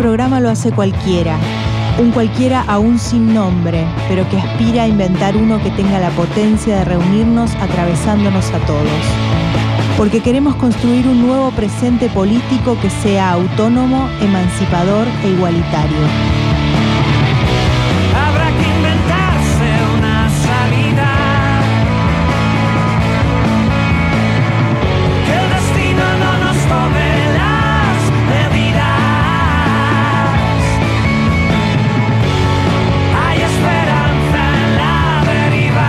programa lo hace cualquiera. Un cualquiera aún sin nombre, pero que aspira a inventar uno que tenga la potencia de reunirnos atravesándonos a todos. Porque queremos construir un nuevo presente político que sea autónomo, emancipador e igualitario. Habrá que inventarse una salida. Que el destino no nos tome las medidas. Hay esperanza en la deriva.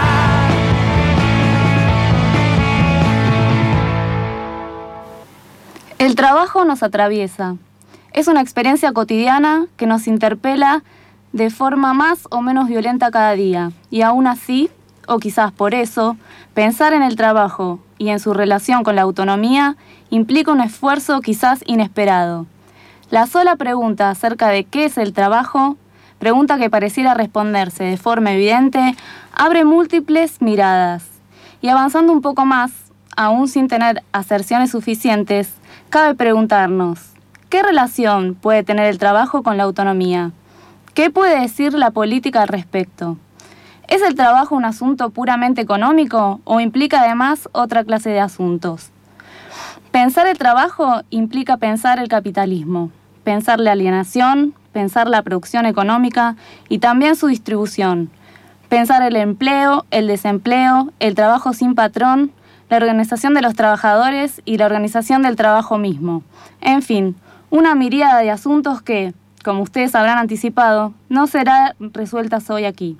El trabajo nos atraviesa. Es una experiencia cotidiana que nos interpela de forma más o menos violenta cada día. Y aún así, o quizás por eso, pensar en el trabajo y en su relación con la autonomía implica un esfuerzo quizás inesperado. La sola pregunta acerca de qué es el trabajo, pregunta que pareciera responderse de forma evidente, abre múltiples miradas. Y avanzando un poco más, aún sin tener aserciones suficientes, cabe preguntarnos, ¿qué relación puede tener el trabajo con la autonomía? ¿Qué puede decir la política al respecto? ¿Es el trabajo un asunto puramente económico o implica además otra clase de asuntos? Pensar el trabajo implica pensar el capitalismo, pensar la alienación, pensar la producción económica y también su distribución, pensar el empleo, el desempleo, el trabajo sin patrón, la organización de los trabajadores y la organización del trabajo mismo. En fin, una miríada de asuntos que, como ustedes habrán anticipado, no serán resueltas hoy aquí.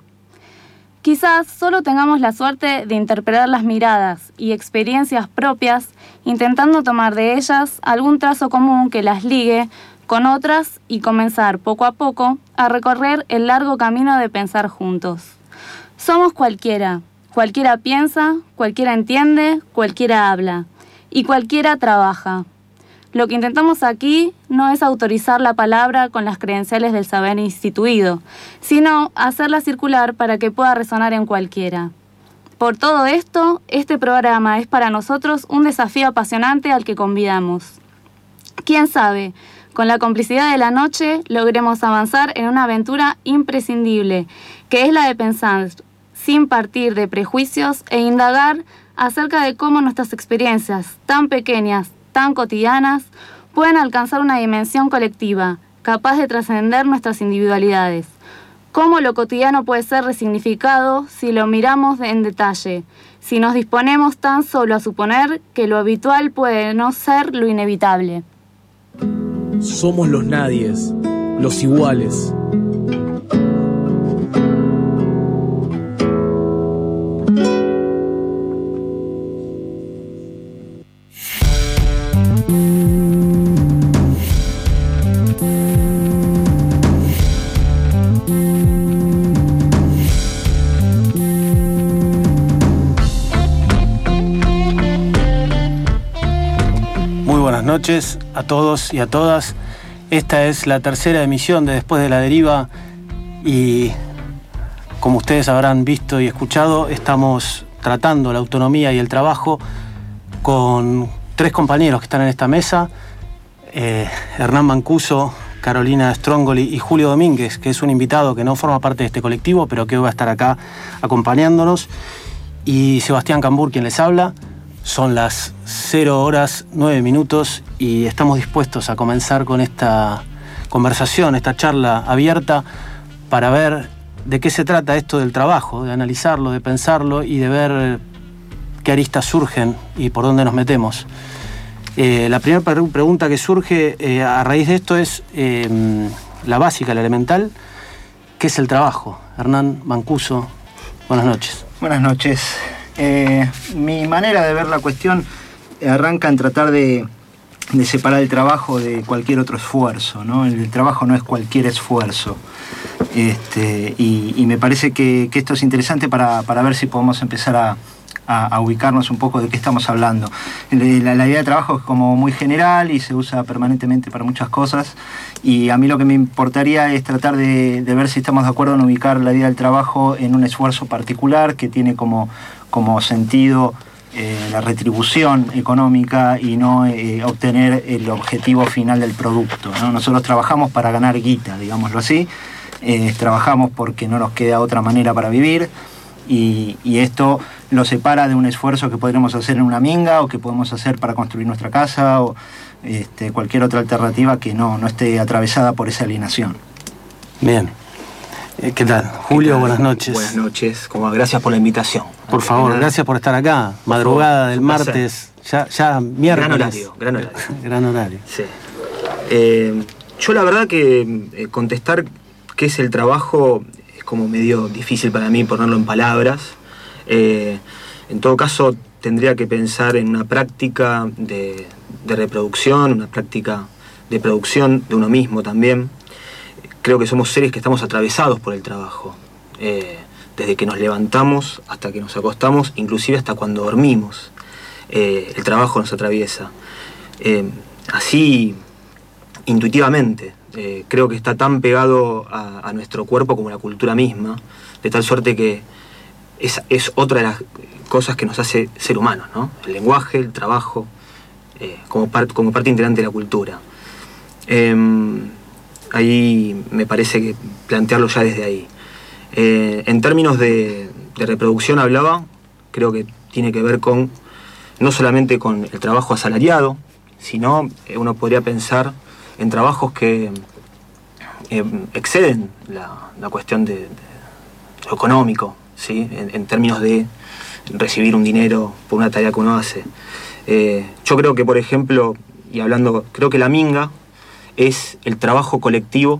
Quizás solo tengamos la suerte de interpretar las miradas y experiencias propias, intentando tomar de ellas algún trazo común que las ligue con otras y comenzar poco a poco a recorrer el largo camino de pensar juntos. Somos cualquiera. Cualquiera piensa, cualquiera entiende, cualquiera habla y cualquiera trabaja. Lo que intentamos aquí no es autorizar la palabra con las credenciales del saber instituido, sino hacerla circular para que pueda resonar en cualquiera. Por todo esto, este programa es para nosotros un desafío apasionante al que convidamos. ¿Quién sabe? Con la complicidad de la noche logremos avanzar en una aventura imprescindible, que es la de pensar sin partir de prejuicios e indagar acerca de cómo nuestras experiencias tan pequeñas, tan cotidianas, pueden alcanzar una dimensión colectiva, capaz de trascender nuestras individualidades. Cómo lo cotidiano puede ser resignificado si lo miramos en detalle, si nos disponemos tan solo a suponer que lo habitual puede no ser lo inevitable. Somos los nadies, los iguales. Buenas noches a todos y a todas. Esta es la tercera emisión de Después de la Deriva y, como ustedes habrán visto y escuchado, estamos tratando la autonomía y el trabajo con tres compañeros que están en esta mesa, Hernán Mancuso, Carolina Strongoli y Julio Domínguez, que es un invitado que no forma parte de este colectivo, pero que hoy va a estar acá acompañándonos, y Sebastián Cambur, quien les habla. Son las 0:09 y estamos dispuestos a comenzar con esta conversación, esta charla abierta para ver de qué se trata esto del trabajo, de analizarlo, de pensarlo y de ver qué aristas surgen y por dónde nos metemos. La primera pregunta que surge a raíz de esto es la básica, la elemental. ¿Qué es el trabajo? Hernán Mancuso, buenas noches. Buenas noches. Mi manera de ver la cuestión arranca en tratar de separar el trabajo de cualquier otro esfuerzo, ¿no? El trabajo no es cualquier esfuerzo. Y me parece que esto es interesante para ver si podemos empezar a ubicarnos un poco de qué estamos hablando. La idea de trabajo es como muy general y se usa permanentemente para muchas cosas, y a mí lo que me importaría es tratar de ver si estamos de acuerdo en ubicar la idea del trabajo en un esfuerzo particular que tiene como sentido la retribución económica y no obtener el objetivo final del producto, ¿no? Nosotros trabajamos para ganar guita, digámoslo así, trabajamos porque no nos queda otra manera para vivir, y esto lo separa de un esfuerzo que podremos hacer en una minga o que podemos hacer para construir nuestra casa o cualquier otra alternativa que no esté atravesada por esa alienación. Bien. ¿Qué tal? Julio, buenas noches. Buenas noches, gracias por la invitación. Por favor, gracias por estar acá. Madrugada del martes, ya miércoles. Gran horario. Gran horario. Sí. Yo la verdad que contestar qué es el trabajo es como medio difícil para mí ponerlo en palabras. En todo caso, tendría que pensar en una práctica de reproducción, una práctica de producción de uno mismo también. Creo que somos seres que estamos atravesados por el trabajo, desde que nos levantamos hasta que nos acostamos, inclusive hasta cuando dormimos. El trabajo nos atraviesa. Así, intuitivamente, creo que está tan pegado a nuestro cuerpo como la cultura misma, de tal suerte que es otra de las cosas que nos hace ser humanos, ¿no? El lenguaje, el trabajo, como parte integrante de la cultura. Ahí me parece que plantearlo ya desde ahí. En términos de reproducción hablaba, creo que tiene que ver no solamente con el trabajo asalariado, sino uno podría pensar en trabajos que exceden la cuestión de lo económico, ¿sí? En términos de recibir un dinero por una tarea que uno hace. Yo creo que, por ejemplo, creo que la minga es el trabajo colectivo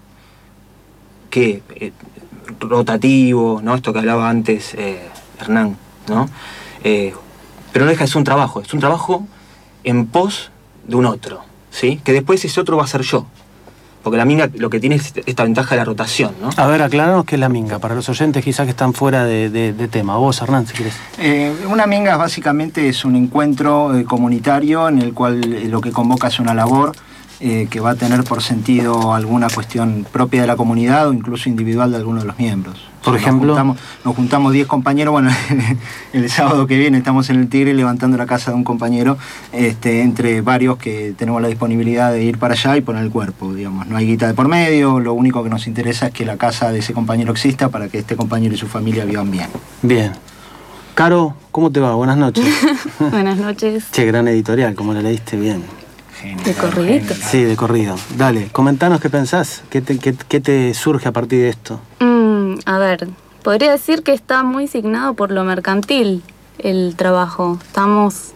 rotativo, ¿no? Esto que hablaba antes Hernán, ¿no? Pero no deja de ser un trabajo en pos de un otro, ¿sí? Que después ese otro va a ser yo. Porque la minga lo que tiene es esta ventaja de la rotación, ¿no? A ver, aclaranos qué es la minga, para los oyentes quizás que están fuera de tema. Vos, Hernán, si querés. Una minga básicamente es un encuentro comunitario en el cual lo que convoca es una labor que va a tener por sentido alguna cuestión propia de la comunidad o incluso individual de alguno de los miembros. Por ejemplo, nos juntamos 10 compañeros, bueno, el sábado que viene estamos en el Tigre levantando la casa de un compañero, entre varios que tenemos la disponibilidad de ir para allá y poner el cuerpo, digamos. No hay guita de por medio, lo único que nos interesa es que la casa de ese compañero exista para que este compañero y su familia vivan bien. Bien. Caro, ¿cómo te va? Buenas noches. Buenas noches. Che, gran editorial, como la leíste bien. ¿De corridito? Sí, de corrido. Dale, comentanos qué pensás, qué te surge a partir de esto. A ver, podría decir que está muy signado por lo mercantil el trabajo. Estamos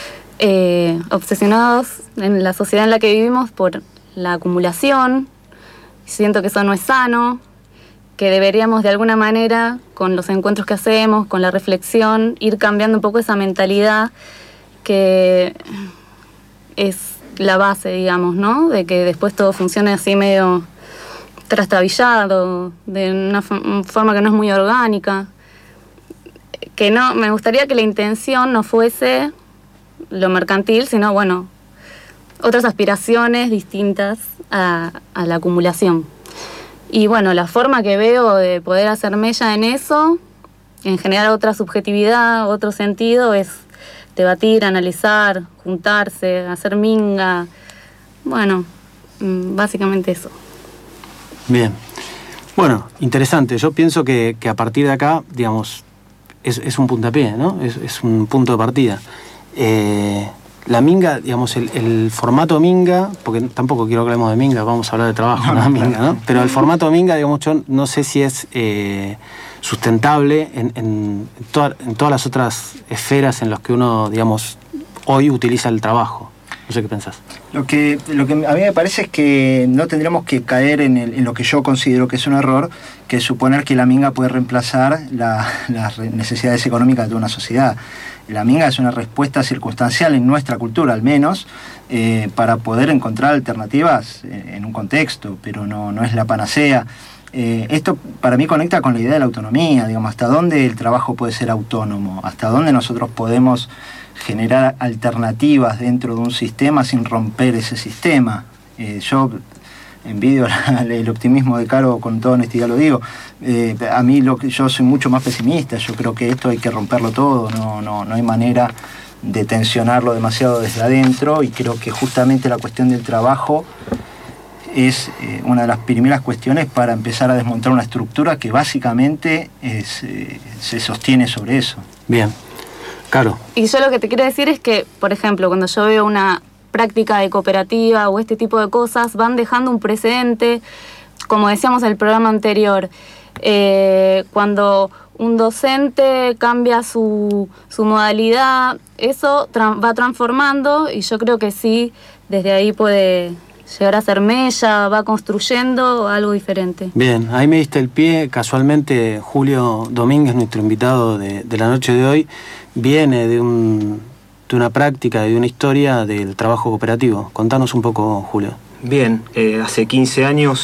obsesionados en la sociedad en la que vivimos por la acumulación. Siento que eso no es sano, que deberíamos de alguna manera, con los encuentros que hacemos, con la reflexión, ir cambiando un poco esa mentalidad que es la base, digamos, ¿no? De que después todo funcione así medio trastabillado, de una forma que no es muy orgánica. Que no, me gustaría que la intención no fuese lo mercantil, sino, bueno, otras aspiraciones distintas a la acumulación. Y bueno, la forma que veo de poder hacer mella en eso, en generar otra subjetividad, otro sentido, es debatir, analizar, juntarse, hacer minga. Bueno, básicamente eso. Bien. Bueno, interesante. Yo pienso que a partir de acá, digamos, es un puntapié, ¿no? Es un punto de partida. La minga, digamos, el formato minga, porque tampoco quiero que hablemos de minga, vamos a hablar de trabajo, no de minga, ¿no? Pero el formato minga, digamos, yo no sé si es sustentable en todas las otras esferas en las que uno, digamos, hoy utiliza el trabajo. No sé qué pensás. Lo que a mí me parece es que no tendríamos que caer en lo que yo considero que es un error, que es suponer que la minga puede reemplazar las necesidades económicas de una sociedad. La minga es una respuesta circunstancial en nuestra cultura, al menos, para poder encontrar alternativas en un contexto, pero no es la panacea. Esto para mí conecta con la idea de la autonomía, digamos, hasta dónde el trabajo puede ser autónomo, hasta dónde nosotros podemos generar alternativas dentro de un sistema sin romper ese sistema. Yo envidio el optimismo de Caro, con toda honestidad lo digo. A mí yo soy mucho más pesimista. Yo creo que esto hay que romperlo todo, no hay manera de tensionarlo demasiado desde adentro, y creo que justamente la cuestión del trabajo es una de las primeras cuestiones para empezar a desmontar una estructura que básicamente se sostiene sobre eso. Bien. Claro. Y yo lo que te quiero decir es que, por ejemplo, cuando yo veo una práctica de cooperativa o este tipo de cosas, van dejando un precedente, como decíamos en el programa anterior, cuando un docente cambia su modalidad, eso va transformando, y yo creo que sí, desde ahí puede llegar a ser mella, va construyendo algo diferente. Bien, ahí me diste el pie. Casualmente Julio Domínguez, nuestro invitado de la noche de hoy, viene de una práctica, de una historia del trabajo cooperativo. Contanos un poco, Julio. Bien, hace 15 años,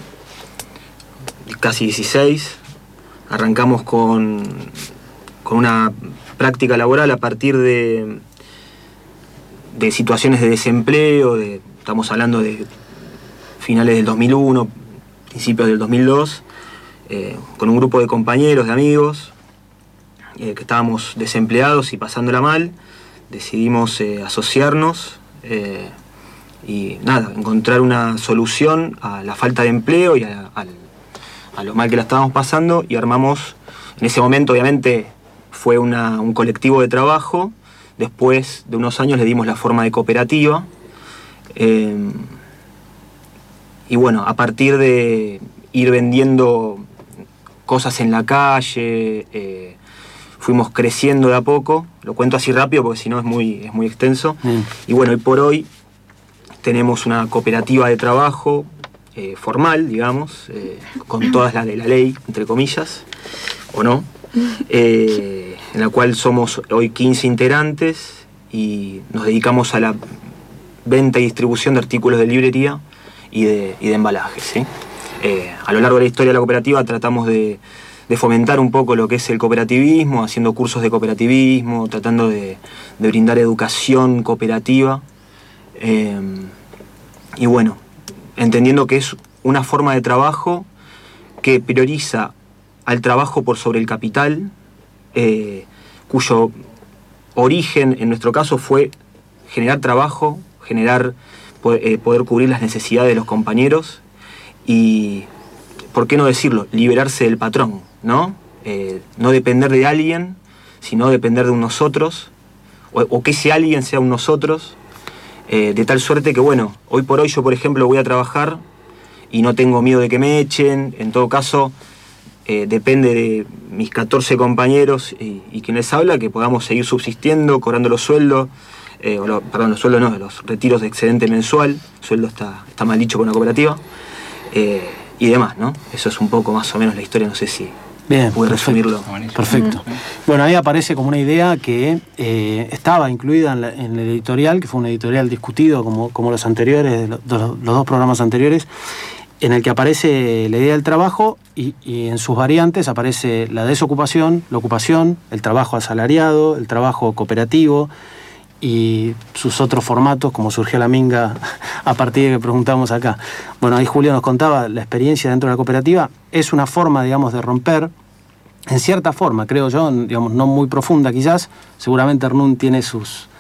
casi 16, arrancamos con una práctica laboral a partir de situaciones de desempleo, estamos hablando de finales del 2001, principios del 2002, con un grupo de compañeros, de amigos, que estábamos desempleados y pasándola mal. Decidimos asociarnos y encontrar una solución a la falta de empleo y a lo mal que la estábamos pasando, y armamos, en ese momento obviamente fue un colectivo de trabajo. Después de unos años le dimos la forma de cooperativa, y bueno, a partir de ir vendiendo cosas en la calle, fuimos creciendo de a poco. Lo cuento así rápido porque si no es muy extenso. Y bueno, hoy por hoy tenemos una cooperativa de trabajo formal, digamos, con todas las de la ley, entre comillas, o no, en la cual somos hoy 15 integrantes y nos dedicamos a la venta y distribución de artículos de librería y de embalajes, ¿sí? A lo largo de la historia de la cooperativa tratamos de fomentar un poco lo que es el cooperativismo, haciendo cursos de cooperativismo, tratando de brindar educación cooperativa, y bueno, entendiendo que es una forma de trabajo que prioriza al trabajo por sobre el capital, cuyo origen en nuestro caso fue generar trabajo, poder cubrir las necesidades de los compañeros y, ¿por qué no decirlo?, liberarse del patrón, ¿no? No depender de alguien, sino depender de un nosotros, o que ese alguien sea un nosotros, de tal suerte que, bueno, hoy por hoy yo, por ejemplo, voy a trabajar y no tengo miedo de que me echen. En todo caso, depende de mis 14 compañeros y quien les habla, que podamos seguir subsistiendo, cobrando los sueldos, los sueldos no, los retiros de excedente mensual. Sueldo está mal dicho con la cooperativa, y demás, ¿no? Eso es un poco más o menos la historia, no sé si bien, pude resumirlo. Perfecto. Bueno, ahí aparece como una idea que estaba incluida en el editorial, que fue un editorial discutido como los anteriores, los dos programas anteriores, en el que aparece la idea del trabajo y en sus variantes aparece la desocupación, la ocupación, el trabajo asalariado, el trabajo cooperativo y sus otros formatos, como surgió la minga a partir de que preguntamos acá. Bueno, ahí Julio nos contaba la experiencia dentro de la cooperativa. Es una forma, digamos, de romper, en cierta forma, creo yo, digamos, no muy profunda quizás. Seguramente Hernún tiene sus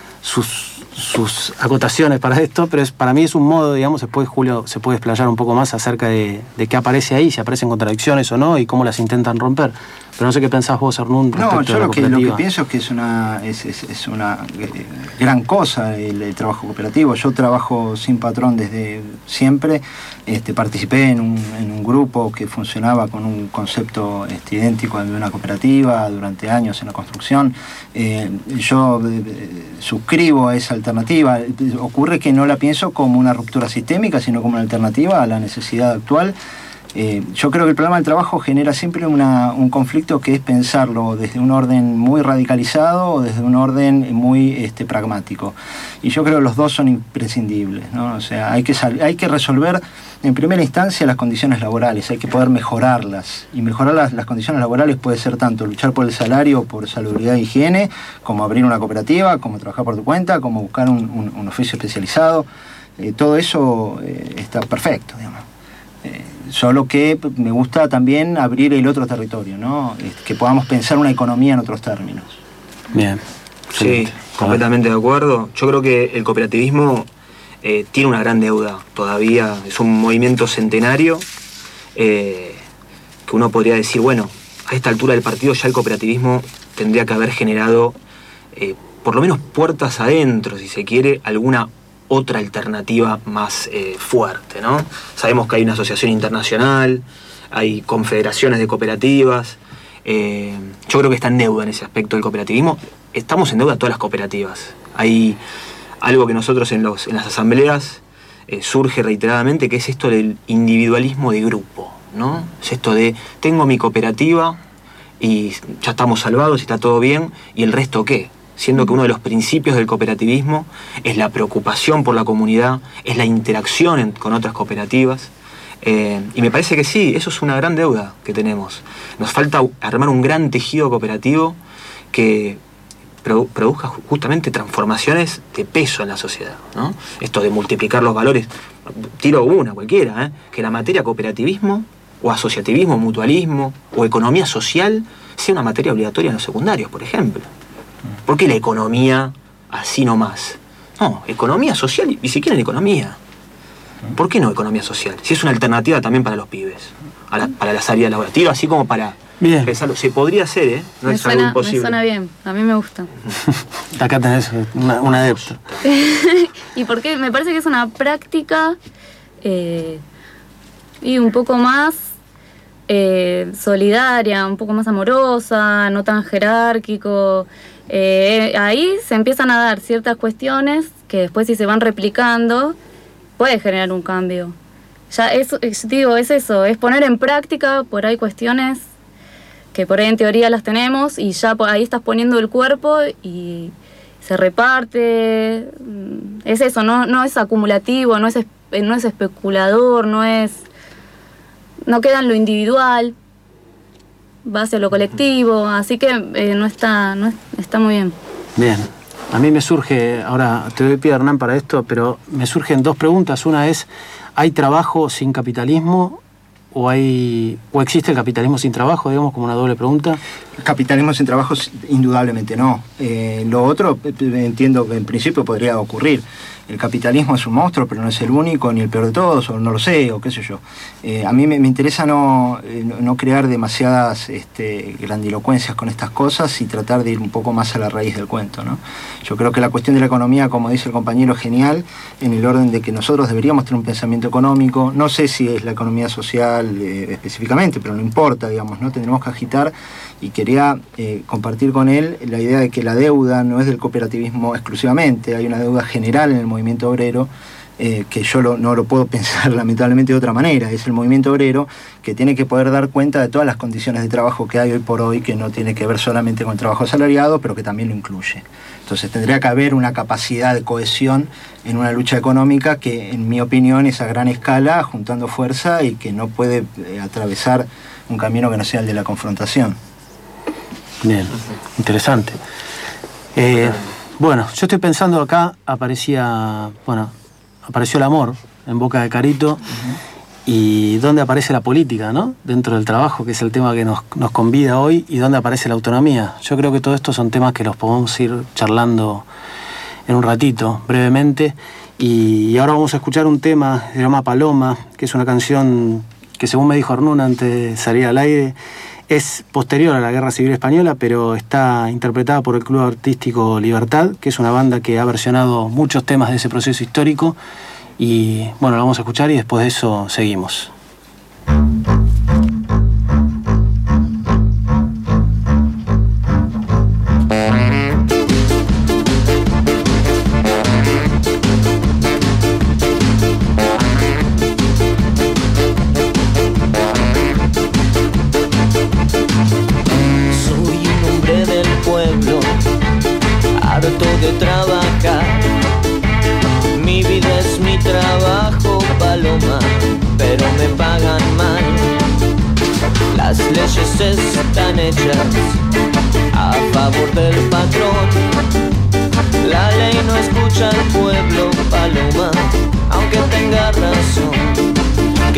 acotaciones para esto, pero para mí es un modo, digamos, después Julio se puede explayar un poco más acerca de qué aparece ahí, si aparecen contradicciones o no, y cómo las intentan romper. Pero no sé qué pensás vos, Hernún, respecto No, yo a la lo que pienso es que es una gran cosa el trabajo cooperativo. Yo trabajo sin patrón desde siempre. Participé en un grupo que funcionaba con un concepto idéntico de una cooperativa durante años en la construcción. Yo suscribo a esa alternativa. Ocurre que no la pienso como una ruptura sistémica, sino como una alternativa a la necesidad actual. Yo creo que el problema del trabajo genera siempre un conflicto que es pensarlo desde un orden muy radicalizado o desde un orden muy pragmático. Y yo creo que los dos son imprescindibles, ¿no? O sea, hay que resolver en primera instancia las condiciones laborales, hay que poder mejorarlas. Y mejorar las condiciones laborales puede ser tanto luchar por el salario, por salubridad e higiene, como abrir una cooperativa, como trabajar por tu cuenta, como buscar un oficio especializado. todo eso está perfecto, digamos. Solo que me gusta también abrir el otro territorio, ¿no? Que podamos pensar una economía en otros términos. Bien. Sí, completamente de acuerdo. Yo creo que el cooperativismo tiene una gran deuda todavía. Es un movimiento centenario que uno podría decir, bueno, a esta altura del partido ya el cooperativismo tendría que haber generado por lo menos puertas adentro, si se quiere, alguna otra alternativa más fuerte, ¿no? Sabemos que hay una asociación internacional, hay confederaciones de cooperativas. Yo creo que está en deuda en ese aspecto del cooperativismo. Estamos en deuda todas las cooperativas. Hay algo que nosotros en las asambleas surge reiteradamente, que es esto del individualismo de grupo, ¿no? Es esto de, tengo mi cooperativa y ya estamos salvados y está todo bien, ¿y el resto qué? Siendo que uno de los principios del cooperativismo es la preocupación por la comunidad, es la interacción con otras cooperativas. Y me parece que sí, eso es una gran deuda que tenemos. Nos falta armar un gran tejido cooperativo que produzca justamente transformaciones de peso en la sociedad, ¿no? Esto de multiplicar los valores, tiro una cualquiera, que la materia cooperativismo o asociativismo, mutualismo o economía social sea una materia obligatoria en los secundarios, por ejemplo. ¿Por qué la economía así nomás? No, economía social y si quieren economía. ¿Por qué no economía social? Si es una alternativa también para los pibes, para la salida laboral. Tiro así como para pensarlo. Se podría hacer, no es algo imposible. Me suena bien, a mí me gusta. Acá tenés una adepta. ¿Y por qué? Me parece que es una práctica y un poco más solidaria, un poco más amorosa, no tan jerárquico. Ahí se empiezan a dar ciertas cuestiones que después, si se van replicando, puede generar un cambio. Ya es eso, es poner en práctica por ahí cuestiones que por ahí en teoría las tenemos y ya ahí estás poniendo el cuerpo y se reparte. Es eso, no es acumulativo, no es especulador, no queda en lo individual, va hacia lo colectivo, así que está muy bien. Bien, a mí me surge, ahora te doy pie a Hernán para esto, pero me surgen dos preguntas. Una es, ¿hay trabajo sin capitalismo o existe el capitalismo sin trabajo, digamos, como una doble pregunta? El capitalismo sin trabajo indudablemente no. Lo otro entiendo que en principio podría ocurrir. El capitalismo es un monstruo, pero no es el único, ni el peor de todos, o no lo sé, o qué sé yo. A mí me interesa no crear demasiadas grandilocuencias con estas cosas y tratar de ir un poco más a la raíz del cuento, ¿no? Yo creo que la cuestión de la economía, como dice el compañero, es genial, en el orden de que nosotros deberíamos tener un pensamiento económico. No sé si es la economía social específicamente, pero no importa, digamos, ¿no? Tendremos que agitar, y quería compartir con él la idea de que la deuda no es del cooperativismo exclusivamente, hay una deuda general en el movimiento obrero, que yo no lo puedo pensar lamentablemente de otra manera. Es el movimiento obrero que tiene que poder dar cuenta de todas las condiciones de trabajo que hay hoy por hoy, que no tiene que ver solamente con el trabajo asalariado, pero que también lo incluye. Entonces tendría que haber una capacidad de cohesión en una lucha económica que, en mi opinión, es a gran escala, juntando fuerza, y que no puede atravesar un camino que no sea el de la confrontación. Bien, interesante. Bueno, yo estoy pensando acá, apareció el amor en boca de Carito, y dónde aparece la política, ¿no? Dentro del trabajo, que es el tema que nos convida hoy, y dónde aparece la autonomía. Yo creo que todo esto son temas que los podemos ir charlando en un ratito, brevemente, y ahora vamos a escuchar un tema que se llama Paloma, que es una canción que, según me dijo Arnún antes de salir al aire, es posterior a la Guerra Civil Española, pero está interpretada por el Club Artístico Libertad, que es una banda que ha versionado muchos temas de ese proceso histórico. Y bueno, lo vamos a escuchar y después de eso seguimos. De trabajar, mi vida es mi trabajo, Paloma, pero me pagan mal. Las leyes están hechas a favor del patrón. La ley no escucha al pueblo, Paloma,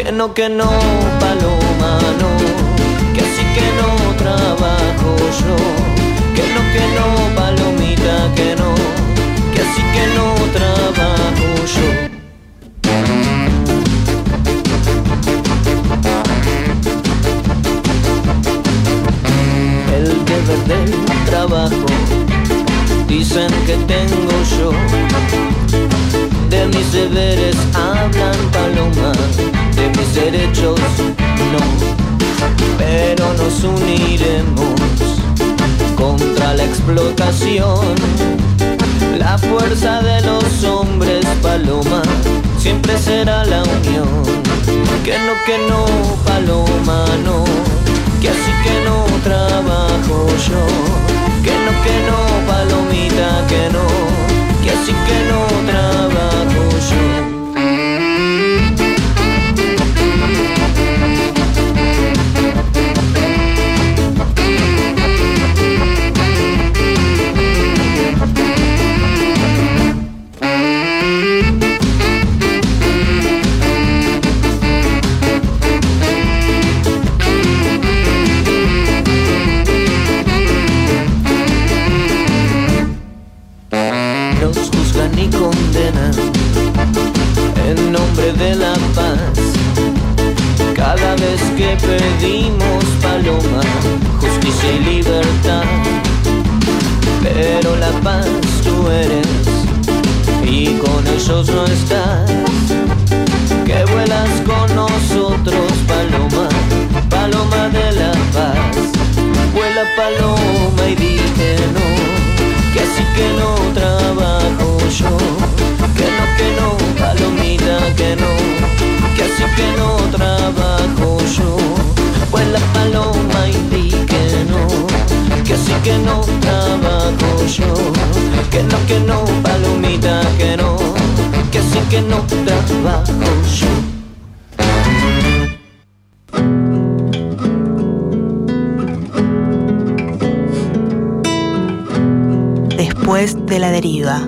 Que no, paloma, no. Que así que no trabajo yo. Que no, palomita, que no. Que así que no trabajo yo. El deber del trabajo dicen que tengo yo. De mis deberes hablan, paloma, de mis derechos no. Pero nos uniremos contra la explotación. La fuerza de los hombres, paloma, siempre será la unión. Que no, paloma, no. Que así que no trabajo yo. Que no, palomita, que no. Que así que no trabajo yo. Ni condenan en nombre de la paz. Cada vez que pedimos, paloma, justicia y libertad. Pero la paz tú eres y con ellos no estás. Que vuelas con nosotros, paloma, paloma de la paz. Vuela, paloma, y dije no. Que así que no trabajo yo. Que no, palomita, que no. Que así que no trabajo yo. Vuela, paloma, y di que no. Que así que no trabajo yo. Que no, palomita, que no. Que así que no trabajo yo. Después de la deriva.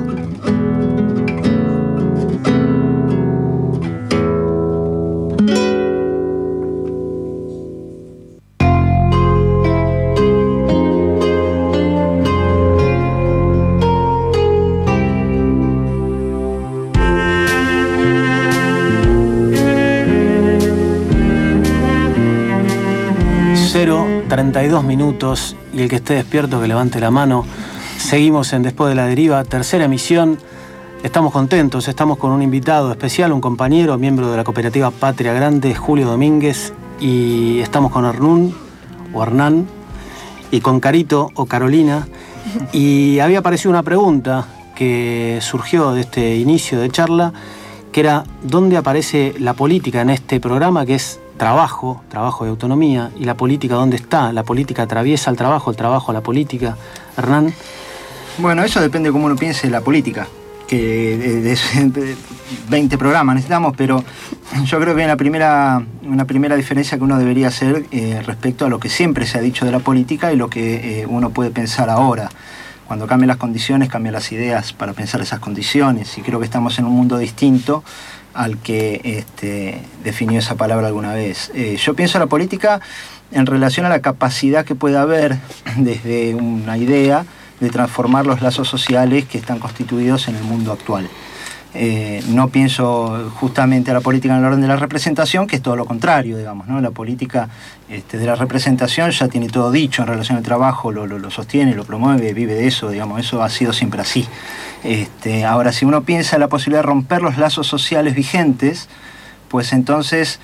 Cero, 32 minutos y el que esté despierto que levante la mano. Seguimos en Después de la Deriva, tercera emisión. Estamos contentos, estamos con un invitado especial, un compañero, miembro de la cooperativa Patria Grande, Julio Domínguez, y estamos con Hernún, o Hernán, y con Carito, o Carolina, y había aparecido una pregunta que surgió de este inicio de charla, que era ¿dónde aparece la política en este programa que es trabajo de autonomía, y la política dónde está? ¿La política atraviesa el trabajo a la política? Hernán. Bueno, eso depende de cómo uno piense la política, que de 20 programas necesitamos, pero yo creo que una primera diferencia que uno debería hacer respecto a lo que siempre se ha dicho de la política y lo que uno puede pensar ahora. Cuando cambian las condiciones, cambian las ideas para pensar esas condiciones, y creo que estamos en un mundo distinto al que definió esa palabra alguna vez. Yo pienso la política en relación a la capacidad que puede haber desde una idea de transformar los lazos sociales que están constituidos en el mundo actual. No pienso justamente a la política en el orden de la representación, que es todo lo contrario, digamos, ¿no? La política de la representación ya tiene todo dicho en relación al trabajo, lo sostiene, lo promueve, vive de eso, digamos, eso ha sido siempre así. Ahora, si uno piensa en la posibilidad de romper los lazos sociales vigentes, pues entonces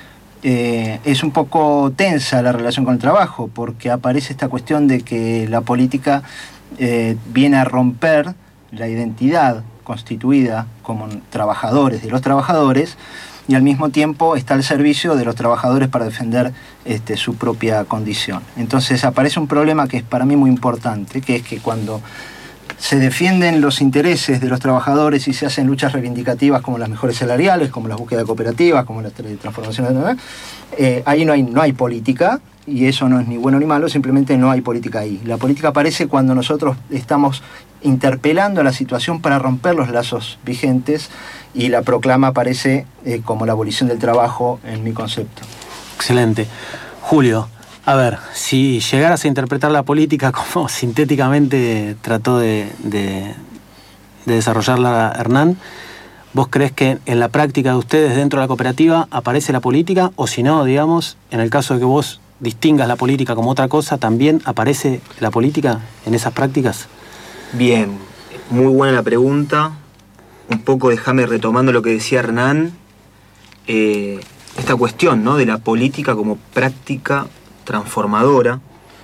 es un poco tensa la relación con el trabajo, porque aparece esta cuestión de que la política viene a romper la identidad constituida como trabajadores de los trabajadores, y al mismo tiempo está al servicio de los trabajadores para defender su propia condición. Entonces aparece un problema que es para mí muy importante, que es que cuando se defienden los intereses de los trabajadores y se hacen luchas reivindicativas como las mejores salariales, como la búsqueda de cooperativas, como la transformación, ahí no hay política, y eso no es ni bueno ni malo, simplemente no hay política ahí. La política aparece cuando nosotros estamos interpelando a la situación para romper los lazos vigentes, y la proclama aparece como la abolición del trabajo en mi concepto. Excelente. Julio, a ver, si llegaras a interpretar la política como sintéticamente trató de desarrollarla Hernán, ¿vos creés que en la práctica de ustedes dentro de la cooperativa aparece la política? O si no, digamos, en el caso de que vos distingas la política como otra cosa, ¿también aparece la política en esas prácticas? Bien, muy buena la pregunta. Un poco déjame retomando lo que decía Hernán, esta cuestión, ¿no?, de la política como práctica transformadora,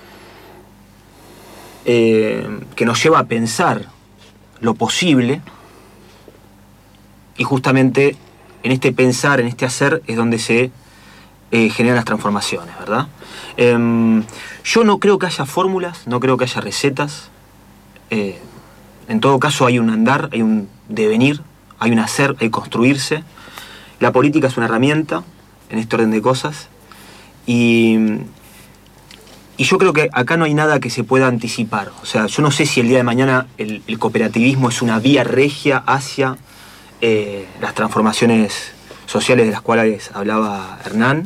que nos lleva a pensar lo posible, y justamente en este pensar, en este hacer, es donde se generan las transformaciones, ¿verdad? Yo no creo que haya fórmulas, no creo que haya recetas. En todo caso hay un andar, hay un devenir, hay un hacer, hay construirse. La política es una herramienta en este orden de cosas, y yo creo que acá no hay nada que se pueda anticipar. O sea, yo no sé si el día de mañana el cooperativismo es una vía regia hacia las transformaciones sociales de las cuales hablaba Hernán.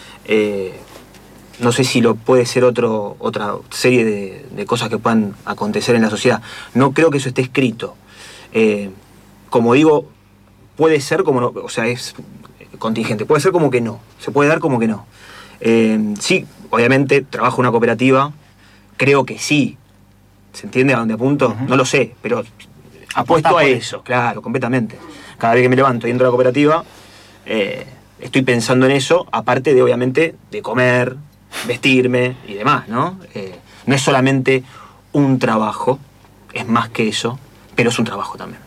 No sé si lo puede ser otra serie de cosas que puedan acontecer en la sociedad. No creo que eso esté escrito. Como digo, puede ser como no, o sea, es contingente. Puede ser como que no. Se puede dar como que no. Sí, obviamente, trabajo en una cooperativa. Creo que sí. ¿Se entiende a dónde apunto? No lo sé, pero apuesto a eso. Claro, completamente. Cada vez que me levanto y entro a la cooperativa, estoy pensando en eso, aparte de, obviamente, de comer, vestirme y demás, ¿no? No es solamente un trabajo, es más que eso, pero es un trabajo también.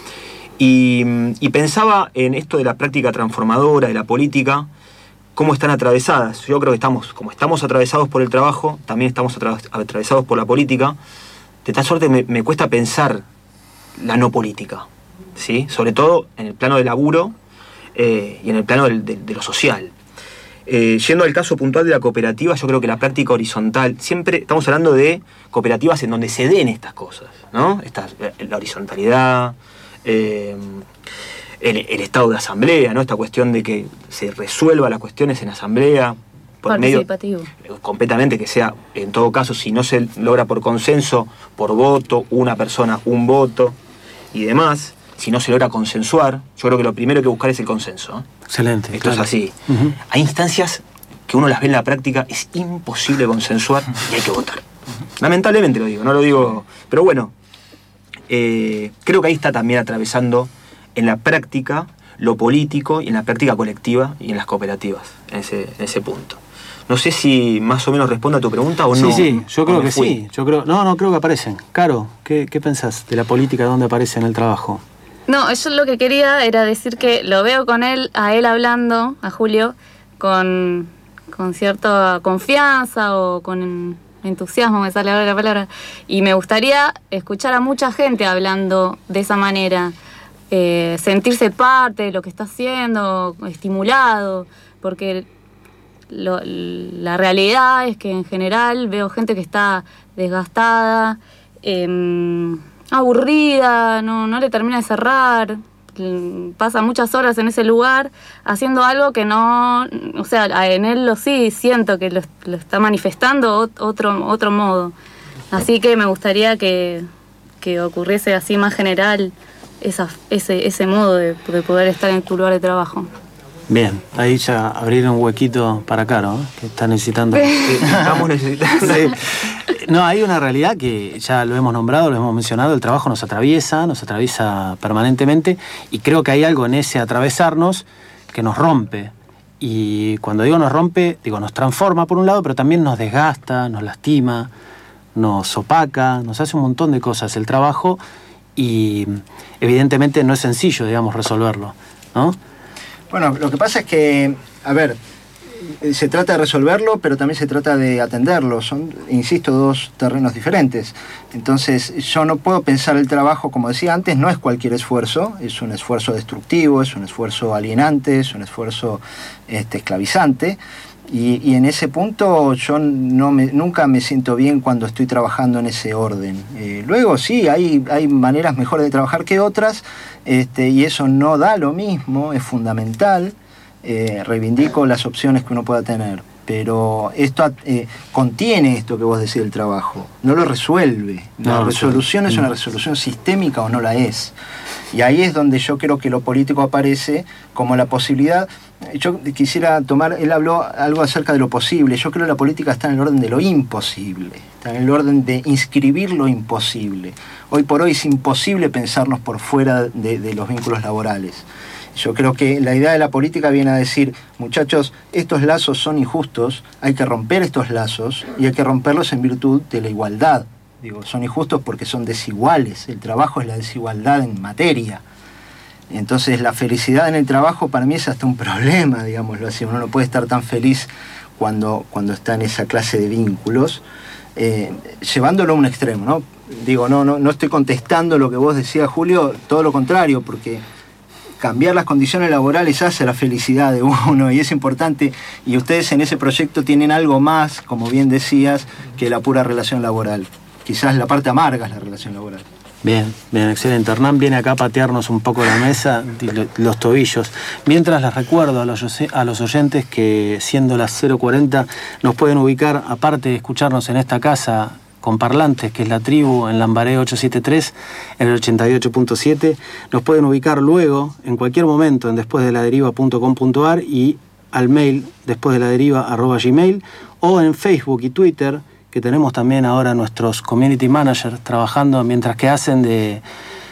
Y pensaba en esto de la práctica transformadora, de la política, cómo están atravesadas. Yo creo que como estamos atravesados por el trabajo, también estamos atravesados por la política. De tal suerte me cuesta pensar la no política, ¿sí? Sobre todo en el plano del laburo y en el plano de lo social. Yendo al caso puntual de la cooperativa, yo creo que la práctica horizontal, siempre estamos hablando de cooperativas en donde se den estas cosas, ¿no? La horizontalidad, el estado de asamblea, ¿no? Esta cuestión de que se resuelva las cuestiones en asamblea. Participativo. Completamente, que sea, en todo caso, si no se logra por consenso, por voto, una persona, un voto y demás. Si no se logra consensuar, yo creo que lo primero que buscar es el consenso. Excelente. Esto es así. Hay instancias que uno las ve en la práctica, es imposible consensuar y hay que votar. Lamentablemente lo digo, no lo digo, pero bueno, creo que ahí está también atravesando en la práctica lo político y en la práctica colectiva y en las cooperativas, en ese punto. No sé si más o menos responde a tu pregunta o no. Sí, yo creo que sí. No, creo que aparecen. Caro, ¿qué pensás de la política, dónde aparece en el trabajo? No, yo lo que quería era decir que lo veo a él hablando, a Julio, con cierta confianza o con entusiasmo, me sale ahora la palabra, y me gustaría escuchar a mucha gente hablando de esa manera, sentirse parte de lo que está haciendo, estimulado, porque la realidad es que en general veo gente que está desgastada, aburrida, no le termina de cerrar, pasa muchas horas en ese lugar haciendo algo que no, o sea, en él sí siento que lo está manifestando otro modo. Así que me gustaría que ocurriese así más general ese modo de poder estar en tu lugar de trabajo. Bien, ahí ya abrieron un huequito para Caro, ¿eh? Que está necesitando. Estamos necesitando. Sí. No, hay una realidad que ya lo hemos nombrado, lo hemos mencionado, el trabajo nos atraviesa permanentemente, y creo que hay algo en ese atravesarnos que nos rompe. Y cuando digo nos rompe, nos transforma por un lado, pero también nos desgasta, nos lastima, nos opaca, nos hace un montón de cosas el trabajo, y evidentemente no es sencillo, resolverlo, ¿no? Bueno, lo que pasa es que, se trata de resolverlo, pero también se trata de atenderlo. Son, insisto, dos terrenos diferentes. Entonces, yo no puedo pensar el trabajo, como decía antes, no es cualquier esfuerzo. Es un esfuerzo destructivo, es un esfuerzo alienante, es un esfuerzo esclavizante. Y en ese punto yo nunca me siento bien cuando estoy trabajando en ese orden. Luego sí, hay maneras mejores de trabajar que otras, y eso no da lo mismo, es fundamental. Reivindico las opciones que uno pueda tener, pero esto contiene esto que vos decís del trabajo, no lo resuelve. La resolución es una resolución sistémica o no la es. Y ahí es donde yo creo que lo político aparece como la posibilidad. Yo quisiera él habló algo acerca de lo posible. Yo creo que la política está en el orden de lo imposible, está en el orden de inscribir lo imposible. Hoy por hoy es imposible pensarnos por fuera de los vínculos laborales. Yo creo que la idea de la política viene a decir, muchachos, estos lazos son injustos, hay que romper estos lazos y hay que romperlos en virtud de la igualdad. Digo, son injustos porque son desiguales, el trabajo es la desigualdad en materia. Entonces la felicidad en el trabajo para mí es hasta un problema, digámoslo así. Uno no puede estar tan feliz cuando está en esa clase de vínculos, llevándolo a un extremo, ¿no? Digo, no estoy contestando lo que vos decías, Julio, todo lo contrario, porque cambiar las condiciones laborales hace la felicidad de uno y es importante, y ustedes en ese proyecto tienen algo más, como bien decías, que la pura relación laboral. Quizás la parte amarga es la relación laboral. Bien, excelente. Hernán viene acá a patearnos un poco la mesa, los tobillos. Mientras les recuerdo a los oyentes que, siendo las 0:40, nos pueden ubicar, aparte de escucharnos en esta casa con parlantes, que es La Tribu, en Lambaré 873, en el 88.7. Nos pueden ubicar luego, en cualquier momento, en despuesdeladeriva.com.ar y al mail despuesdeladeriva@gmail, o en Facebook y Twitter, que tenemos también ahora nuestros community managers trabajando, mientras que hacen de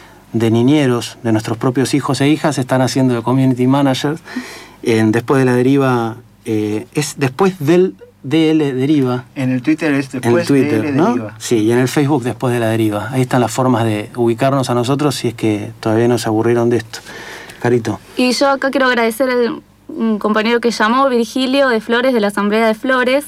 niñeros de nuestros propios hijos e hijas, están haciendo de community managers. Después de la deriva, es después del DL Deriva. En el Twitter es después de DL ¿no? Deriva. Sí, y en el Facebook después de la deriva. Ahí están las formas de ubicarnos a nosotros si es que todavía no se aburrieron de esto. Carito. Y yo acá quiero agradecer a un compañero que llamó, Virgilio de Flores, de la Asamblea de Flores,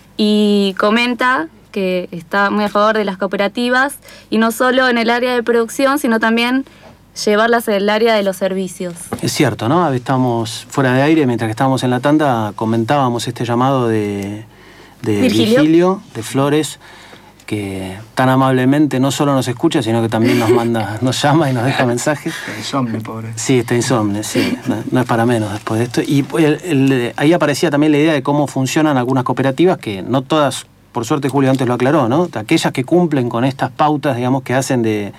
y comenta que está muy a favor de las cooperativas, y no solo en el área de producción, sino también llevarlas en el área de los servicios. Es cierto, ¿no? Estábamos fuera de aire, mientras que estábamos en la tanda, comentábamos este llamado de Virgilio de Flores, que tan amablemente no solo nos escucha, sino que también nos llama y nos deja mensajes. Está insomne, pobre. Sí, está insomne, sí. No es para menos después de esto. Y ahí aparecía también la idea de cómo funcionan algunas cooperativas, que no todas, por suerte Julio antes lo aclaró, ¿no? Aquellas que cumplen con estas pautas, digamos, que hacen de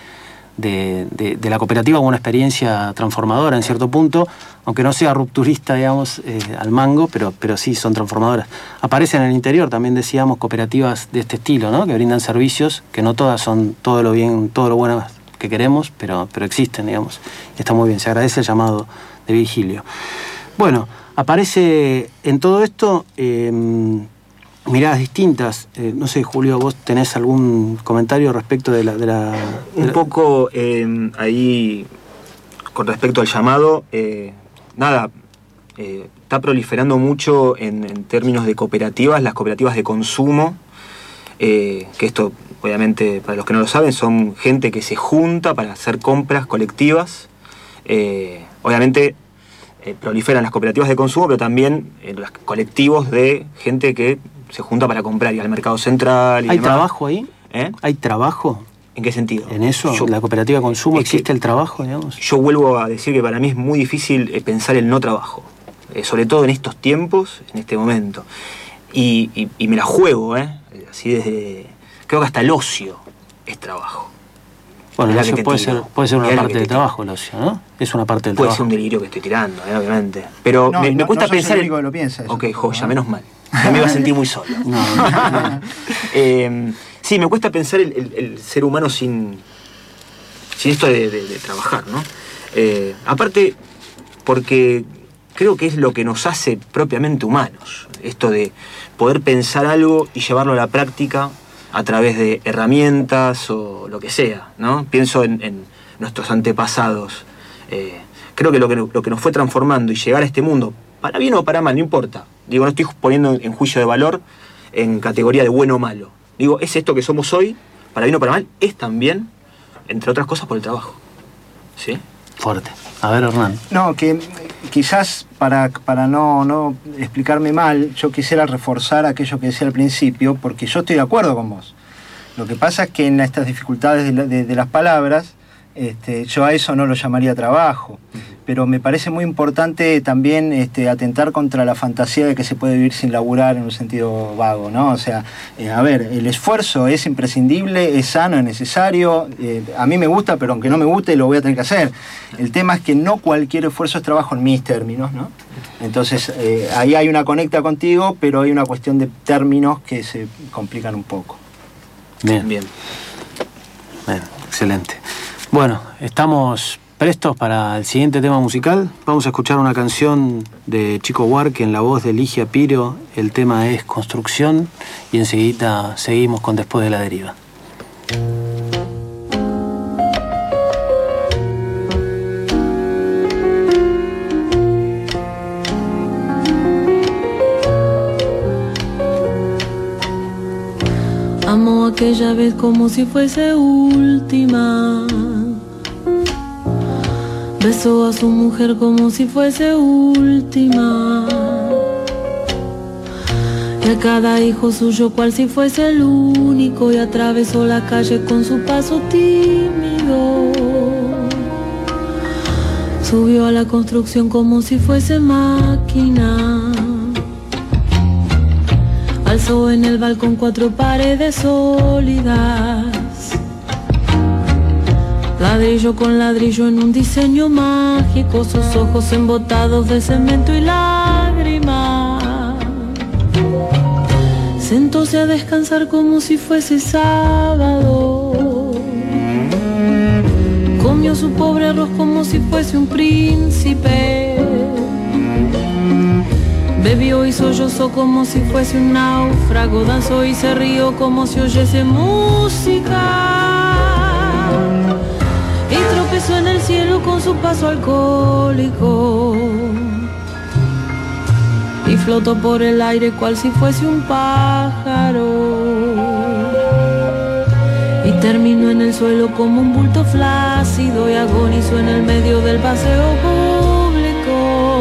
la cooperativa como una experiencia transformadora en cierto punto, aunque no sea rupturista, digamos, al mango, pero sí son transformadoras. Aparecen en el interior, también decíamos, cooperativas de este estilo, ¿no? Que brindan servicios, que no todas son todo lo bien, todo lo bueno que queremos, pero existen, digamos. Y está muy bien, se agradece el llamado de Virgilio. Bueno, aparece en todo esto miradas distintas. No sé, Julio, ¿vos tenés algún comentario respecto de la... Un poco ahí, con respecto al llamado, está proliferando mucho en términos de cooperativas, las cooperativas de consumo, que esto, obviamente, para los que no lo saben, son gente que se junta para hacer compras colectivas. Obviamente, proliferan las cooperativas de consumo, pero también los colectivos de gente que se junta para comprar, y al mercado central y ¿Hay demás. trabajo ahí? ¿Hay trabajo? ¿En qué sentido? ¿En eso? ¿La cooperativa de consumo existe el trabajo, digamos? Yo vuelvo a decir que para mí es muy difícil pensar el no trabajo, sobre todo en estos tiempos, en este momento. Y me la juego, así desde... Creo que hasta el ocio es trabajo. Bueno, el ocio puede ser una parte del trabajo, el ocio, ¿no? Es una parte del trabajo. Puede ser un delirio que estoy tirando, obviamente. Pero me cuesta pensar... No, que lo piensa eso. Ok, joya, menos mal. Ya me iba a sentir muy solo. Sí, me cuesta pensar el ser humano sin esto de trabajar, ¿no? Aparte, porque creo que es lo que nos hace propiamente humanos. Esto de poder pensar algo y llevarlo a la práctica a través de herramientas o lo que sea, ¿no? Pienso en nuestros antepasados. Creo que lo que nos fue transformando y llegar a este mundo, para bien o para mal, no importa. Digo, no estoy poniendo en juicio de valor en categoría de bueno o malo. Digo, es esto que somos hoy, para bien o para mal, es también, entre otras cosas, por el trabajo. ¿Sí? Fuerte. A ver, Hernán. No, que quizás para no explicarme mal, yo quisiera reforzar aquello que decía al principio, porque yo estoy de acuerdo con vos. Lo que pasa es que en estas dificultades de las palabras, yo a eso no lo llamaría trabajo, pero me parece muy importante también atentar contra la fantasía de que se puede vivir sin laburar en un sentido vago, ¿no? O sea, a ver, el esfuerzo es imprescindible, es sano, es necesario, a mí me gusta, pero aunque no me guste lo voy a tener que hacer. El tema es que no cualquier esfuerzo es trabajo en mis términos, ¿no? Entonces, ahí hay una conecta contigo, pero hay una cuestión de términos que se complican un poco. Bien. Bien, excelente. Bueno, estamos prestos para el siguiente tema musical. Vamos a escuchar una canción de Chico Buarque en la voz de Ligia Piro. El tema es Construcción y enseguida seguimos con Después de la Deriva. Amo aquella vez como si fuese última. Besó a su mujer como si fuese última. Y a cada hijo suyo cual si fuese el único. Y atravesó la calle con su paso tímido. Subió a la construcción como si fuese máquina. Alzó en el balcón 4 paredes sólidas. Ladrillo con ladrillo en un diseño mágico. Sus ojos embotados de cemento y lágrimas. Sentóse a descansar como si fuese sábado. Comió su pobre arroz como si fuese un príncipe. Bebió y sollozó como si fuese un náufrago. Danzó y se rió como si oyese música. Y tropezó en el cielo con su paso alcohólico. Y flotó por el aire cual si fuese un pájaro. Y terminó en el suelo como un bulto flácido. Y agonizó en el medio del paseo público.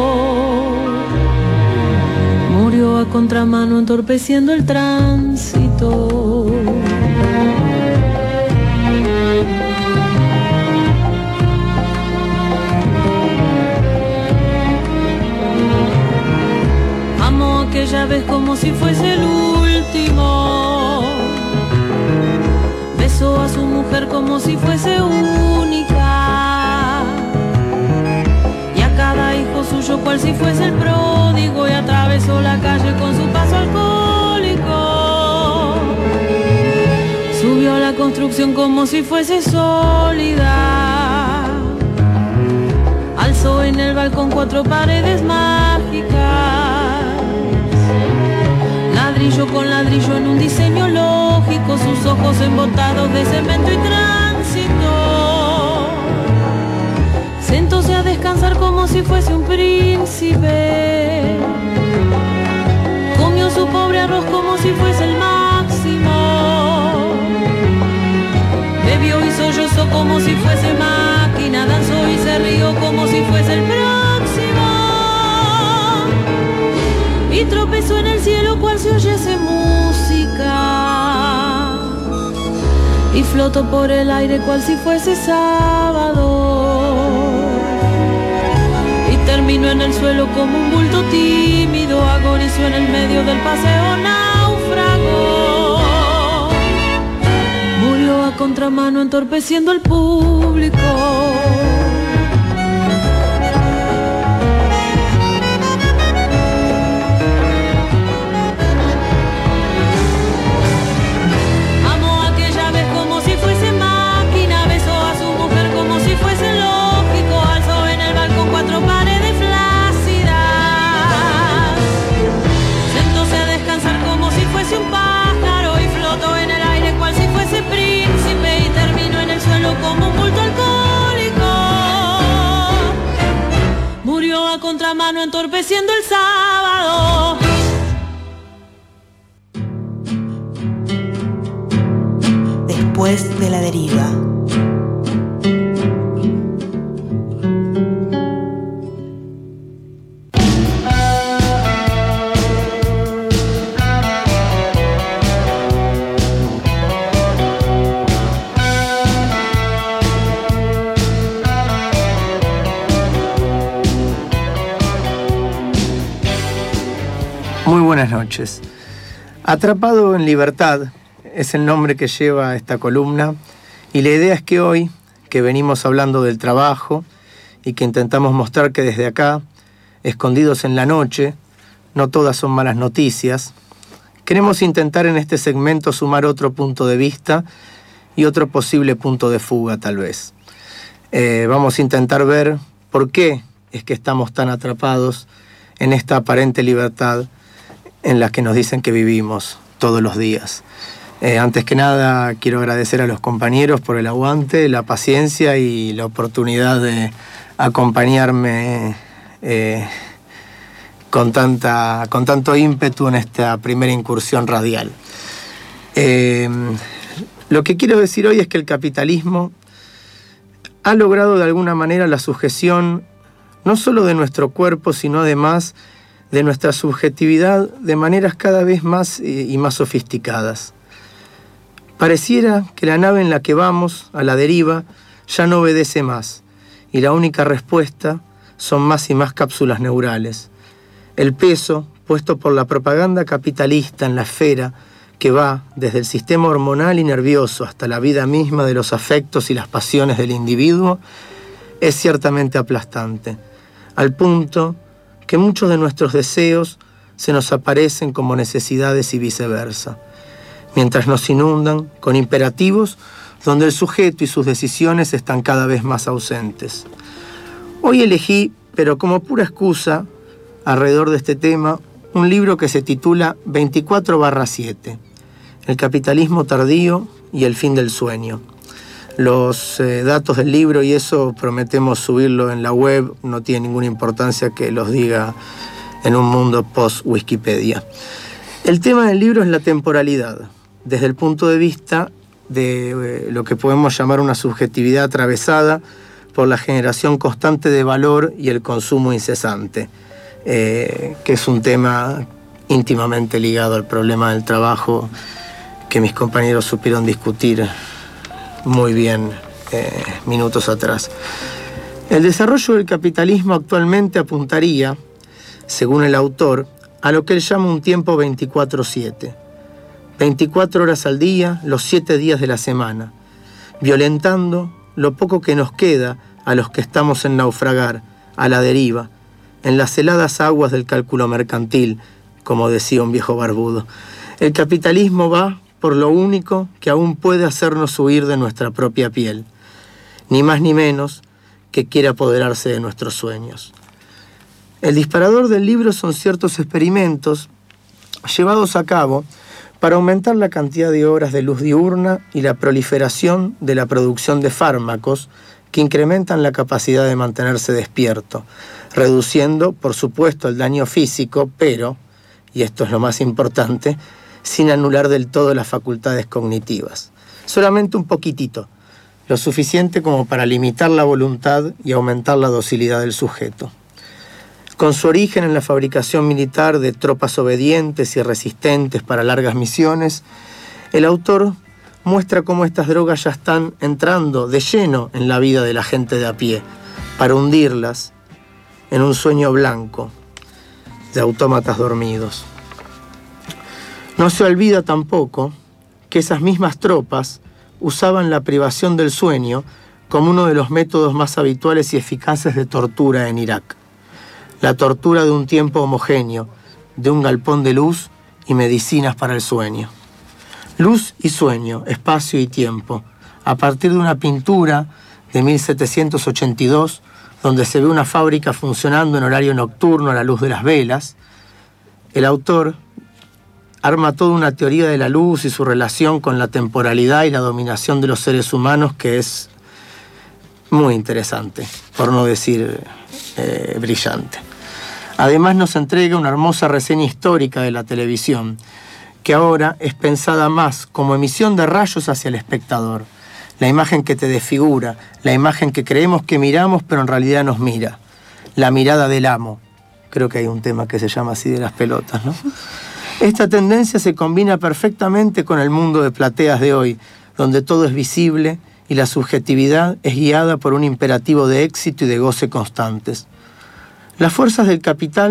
Murió a contramano entorpeciendo el tránsito. Amó aquella vez como si fuese el último. Besó a su mujer como si fuese única. Y a cada hijo suyo cual si fuese el pródigo. Y atravesó la calle con su paso alcohólico. Subió a la construcción como si fuese sólida. Alzó en el balcón 4 paredes mágicas. Ladrillo con ladrillo en un diseño lógico. Sus ojos embotados de cemento y tránsito. Sentóse a descansar como si fuese un príncipe. Comió su pobre arroz como si fuese el máximo. Bebió y sollozó como si fuese máquina. Danzó y se rió como si fuese el próximo. Y tropezó en el cielo cual si oyese música. Y flotó por el aire cual si fuese sábado. Y terminó en el suelo como un bulto tímido. Agonizó en el medio del paseo náufrago. Murió a contramano entorpeciendo el público. Como un bulto alcohólico. Murió a contramano entorpeciendo el sábado. Después de la deriva. Muy buenas noches. Atrapado en libertad es el nombre que lleva esta columna, y la idea es que hoy, que venimos hablando del trabajo y que intentamos mostrar que desde acá, escondidos en la noche, no todas son malas noticias, queremos intentar en este segmento sumar otro punto de vista y otro posible punto de fuga, tal vez. Vamos a intentar ver por qué es que estamos tan atrapados en esta aparente libertad en la que nos dicen que vivimos todos los días. Antes que nada, quiero agradecer a los compañeros por el aguante, la paciencia y la oportunidad de acompañarme con tanto ímpetu en esta primera incursión radial. Lo que quiero decir hoy es que el capitalismo ha logrado de alguna manera la sujeción no solo de nuestro cuerpo, sino además de nuestra subjetividad de maneras cada vez más y más sofisticadas. Pareciera que la nave en la que vamos, a la deriva, ya no obedece más, y la única respuesta son más y más cápsulas neurales. El peso puesto por la propaganda capitalista en la esfera que va desde el sistema hormonal y nervioso hasta la vida misma de los afectos y las pasiones del individuo es ciertamente aplastante, al punto que muchos de nuestros deseos se nos aparecen como necesidades y viceversa, mientras nos inundan con imperativos donde el sujeto y sus decisiones están cada vez más ausentes. Hoy elegí, pero como pura excusa, alrededor de este tema, un libro que se titula 24/7, El capitalismo tardío y el fin del sueño. Los datos del libro y eso prometemos subirlo en la web, no tiene ninguna importancia que los diga en un mundo post-Wikipedia. El tema del libro es la temporalidad, desde el punto de vista de lo que podemos llamar una subjetividad atravesada por la generación constante de valor y el consumo incesante, que es un tema íntimamente ligado al problema del trabajo que mis compañeros supieron discutir muy bien minutos atrás. El desarrollo del capitalismo actualmente apuntaría, según el autor, a lo que él llama un tiempo 24/7. 24 horas al día, los 7 días de la semana, violentando lo poco que nos queda a los que estamos en naufragar, a la deriva, en las heladas aguas del cálculo mercantil, como decía un viejo barbudo. El capitalismo va por lo único que aún puede hacernos huir de nuestra propia piel, ni más ni menos que quiere apoderarse de nuestros sueños. El disparador del libro son ciertos experimentos llevados a cabo para aumentar la cantidad de horas de luz diurna y la proliferación de la producción de fármacos que incrementan la capacidad de mantenerse despierto, reduciendo, por supuesto, el daño físico, pero, y esto es lo más importante, sin anular del todo las facultades cognitivas. Solamente un poquitito, lo suficiente como para limitar la voluntad y aumentar la docilidad del sujeto. Con su origen en la fabricación militar de tropas obedientes y resistentes para largas misiones, el autor muestra cómo estas drogas ya están entrando de lleno en la vida de la gente de a pie, para hundirlas en un sueño blanco de autómatas dormidos. No se olvida tampoco que esas mismas tropas usaban la privación del sueño como uno de los métodos más habituales y eficaces de tortura en Irak. La tortura de un tiempo homogéneo, de un galpón de luz y medicinas para el sueño. Luz y sueño, espacio y tiempo, a partir de una pintura de 1782, donde se ve una fábrica funcionando en horario nocturno a la luz de las velas, el autor arma toda una teoría de la luz y su relación con la temporalidad y la dominación de los seres humanos que es muy interesante, por no decir brillante. Además nos entrega una hermosa reseña histórica de la televisión, que ahora es pensada más como emisión de rayos hacia el espectador, la imagen que te desfigura, la imagen que creemos que miramos pero en realidad nos mira, la mirada del amo. Creo que hay un tema que se llama así de las pelotas, ¿no? Esta tendencia se combina perfectamente con el mundo de plateas de hoy, donde todo es visible y la subjetividad es guiada por un imperativo de éxito y de goce constantes. Las fuerzas del capital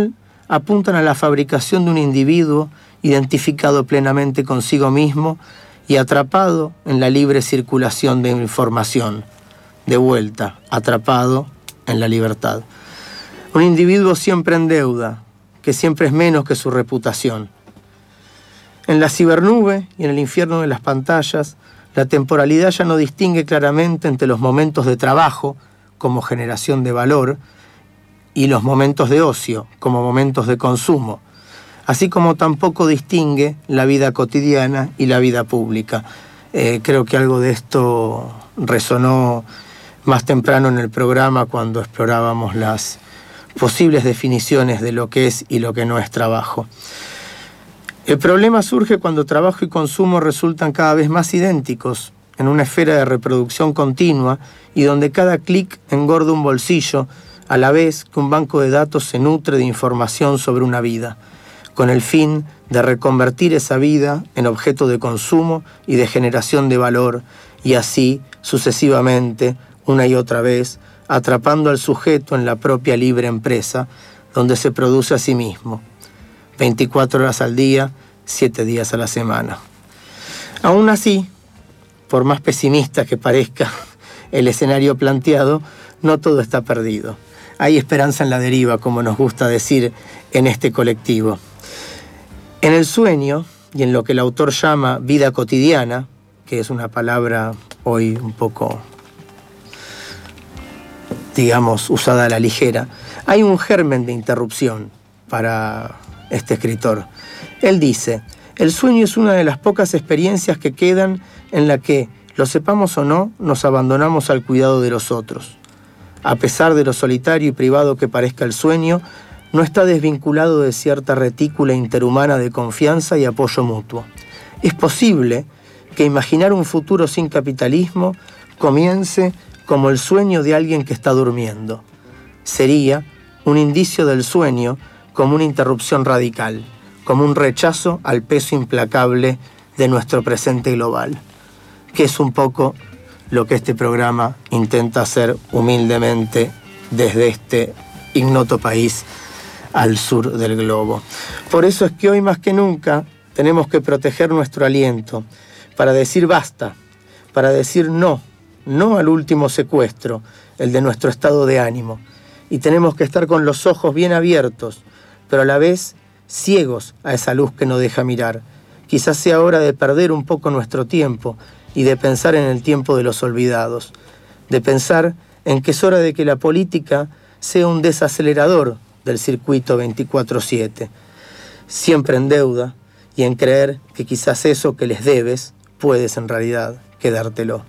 apuntan a la fabricación de un individuo identificado plenamente consigo mismo y atrapado en la libre circulación de información. De vuelta, atrapado en la libertad. Un individuo siempre en deuda, que siempre es menos que su reputación. En la cibernube y en el infierno de las pantallas, la temporalidad ya no distingue claramente entre los momentos de trabajo, como generación de valor, y los momentos de ocio, como momentos de consumo, así como tampoco distingue la vida cotidiana y la vida pública. Creo que algo de esto resonó más temprano en el programa cuando explorábamos las posibles definiciones de lo que es y lo que no es trabajo. El problema surge cuando trabajo y consumo resultan cada vez más idénticos en una esfera de reproducción continua y donde cada clic engorda un bolsillo a la vez que un banco de datos se nutre de información sobre una vida, con el fin de reconvertir esa vida en objeto de consumo y de generación de valor, y así sucesivamente, una y otra vez, atrapando al sujeto en la propia libre empresa, donde se produce a sí mismo, 24 horas al día, 7 días a la semana. Aún así, por más pesimista que parezca el escenario planteado, no todo está perdido. Hay esperanza en la deriva, como nos gusta decir en este colectivo. En el sueño, y en lo que el autor llama vida cotidiana, que es una palabra hoy un poco, digamos, usada a la ligera, hay un germen de interrupción para este escritor. Él dice: el sueño es una de las pocas experiencias que quedan en la que, lo sepamos o no, nos abandonamos al cuidado de los otros. A pesar de lo solitario y privado que parezca el sueño, no está desvinculado de cierta retícula interhumana de confianza y apoyo mutuo. Es posible que imaginar un futuro sin capitalismo comience como el sueño de alguien que está durmiendo. Sería un indicio del sueño como una interrupción radical, como un rechazo al peso implacable de nuestro presente global, que es un poco lo que este programa intenta hacer humildemente desde este ignoto país al sur del globo. Por eso es que hoy más que nunca tenemos que proteger nuestro aliento para decir basta, para decir no al último secuestro, el de nuestro estado de ánimo. Y tenemos que estar con los ojos bien abiertos, pero a la vez ciegos a esa luz que no deja mirar. Quizás sea hora de perder un poco nuestro tiempo y de pensar en el tiempo de los olvidados, de pensar en que es hora de que la política sea un desacelerador del circuito 24/7, siempre en deuda y en creer que quizás eso que les debes puedes en realidad quedártelo.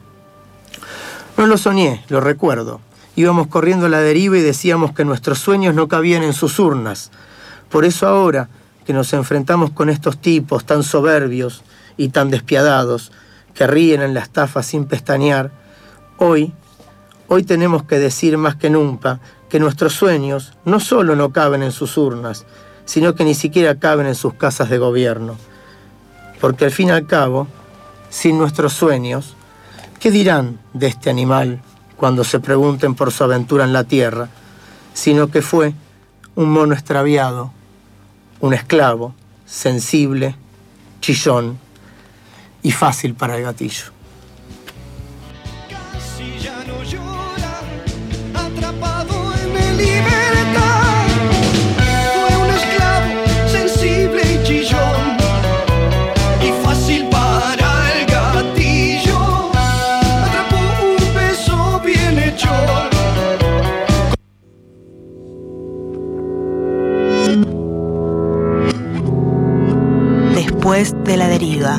No lo soñé, lo recuerdo. Íbamos corriendo a la deriva y decíamos que nuestros sueños no cabían en sus urnas. Por eso ahora que nos enfrentamos con estos tipos tan soberbios y tan despiadados, que ríen en la estafa sin pestañear, hoy tenemos que decir más que nunca que nuestros sueños no solo no caben en sus urnas, sino que ni siquiera caben en sus casas de gobierno. Porque al fin y al cabo, sin nuestros sueños, ¿qué dirán de este animal cuando se pregunten por su aventura en la tierra? Sino que fue un mono extraviado, un esclavo, sensible, chillón y fácil para el gatillo. Casi ya no llora, atrapado en mi libertad. Fue un esclavo, sensible y chillón, y fácil para el gatillo. Atrapó un beso bien hecho. Después de la deriva.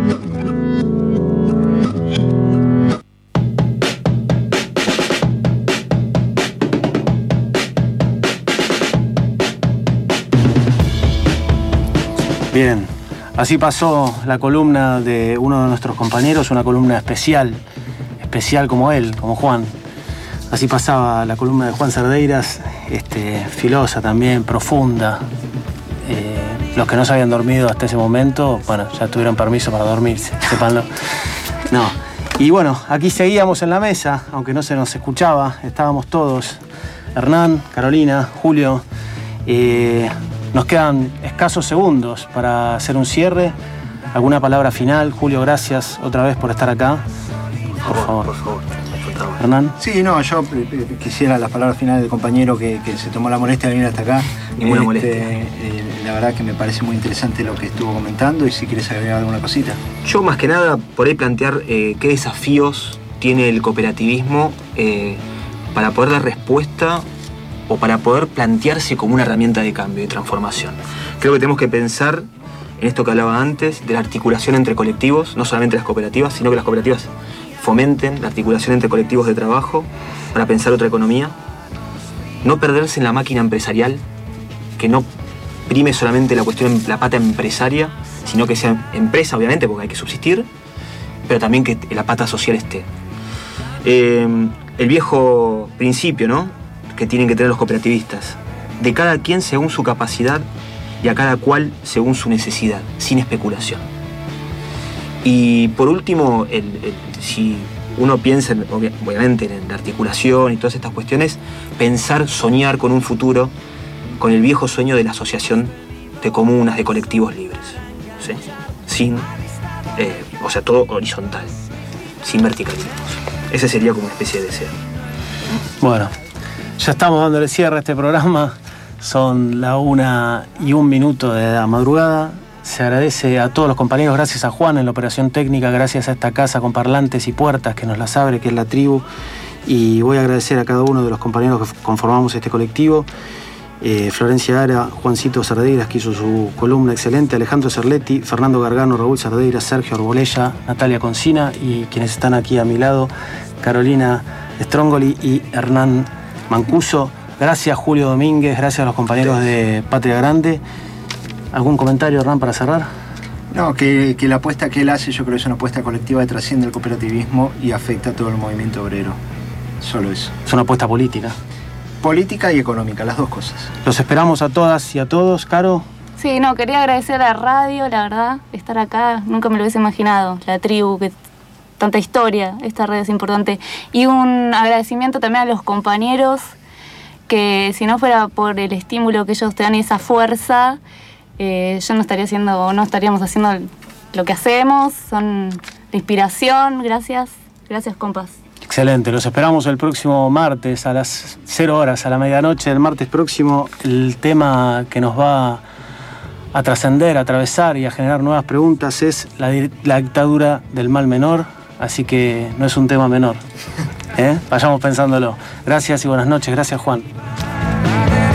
Bien, así pasó la columna de uno de nuestros compañeros, una columna especial como él, como Juan. Así pasaba la columna de Juan Cerdeiras, filosa también, profunda. Los que no se habían dormido hasta ese momento, bueno, ya tuvieron permiso para dormirse, sépanlo. No. Y bueno, aquí seguíamos en la mesa, aunque no se nos escuchaba, estábamos todos, Hernán, Carolina, Julio, Nos quedan escasos segundos para hacer un cierre. ¿Alguna palabra final? Julio, gracias otra vez por estar acá. Por favor. Hernán. Sí, no, yo quisiera las palabras finales del compañero que se tomó la molestia de venir hasta acá. Ninguna molestia. La verdad que me parece muy interesante lo que estuvo comentando, y si quieres agregar alguna cosita. Yo más que nada por ahí plantear qué desafíos tiene el cooperativismo para poder dar respuesta o para poder plantearse como una herramienta de cambio y transformación. Creo que tenemos que pensar en esto que hablaba antes, de la articulación entre colectivos, no solamente las cooperativas, sino que las cooperativas fomenten la articulación entre colectivos de trabajo para pensar otra economía. No perderse en la máquina empresarial, que no prime solamente la cuestión, la pata empresaria, sino que sea empresa, obviamente, porque hay que subsistir, pero también que la pata social esté. El viejo principio, ¿no?, que tienen que tener los cooperativistas, de cada quien según su capacidad y a cada cual según su necesidad, sin especulación. Y por último, si uno piensa, obviamente, en la articulación y todas estas cuestiones, pensar, soñar con un futuro, con el viejo sueño de la asociación de comunas, de colectivos libres, ¿sí? Sin, o sea, todo horizontal, sin verticalismos. Ese sería como una especie de deseo. Bueno, ya estamos dándole cierre a este programa. Son la 1:01 de la madrugada. Se agradece a todos los compañeros, gracias a Juan en la operación técnica, gracias a esta casa con parlantes y puertas que nos las abre, que es La Tribu. Y voy a agradecer a cada uno de los compañeros que conformamos este colectivo. Florencia Ara, Juancito Cerdeiras, que hizo su columna excelente, Alejandro Cerletti, Fernando Gargano, Raúl Cerdeiras, Sergio Arbolella, Natalia Concina, y quienes están aquí a mi lado, Carolina Strongoli y Hernán Mancuso. Gracias, Julio Domínguez, gracias a los compañeros de Patria Grande. ¿Algún comentario, Hernán, para cerrar? No, que la apuesta que él hace, yo creo que es una apuesta colectiva que trasciende el cooperativismo y afecta a todo el movimiento obrero. Solo eso. Es una apuesta política. Política y económica, las dos cosas. Los esperamos a todas y a todos. Caro. Sí, no, quería agradecer a la radio, la verdad, estar acá, nunca me lo hubiese imaginado. La Tribu, que tanta historia, esta red es importante. Y un agradecimiento también a los compañeros, que si no fuera por el estímulo que ellos te dan y esa fuerza, yo no estaríamos haciendo lo que hacemos. Son de inspiración. Gracias, compas. Excelente, los esperamos el próximo martes a las 0 horas, a la medianoche del martes próximo. El tema que nos va a trascender, a atravesar y a generar nuevas preguntas es la dictadura del mal menor, así que no es un tema menor. Vayamos pensándolo. Gracias y buenas noches. Gracias, Juan.